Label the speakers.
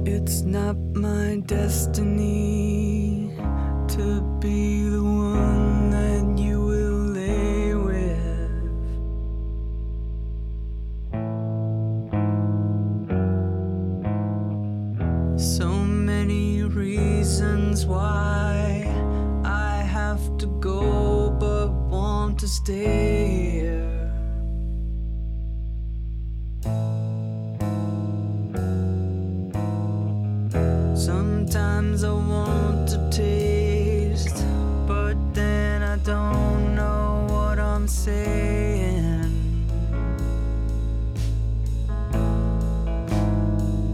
Speaker 1: It's not my destiny to be the one that you will lay with. So many reasons why I have to go but want to stay here. Sometimes I want to taste, but then I don't know what I'm saying.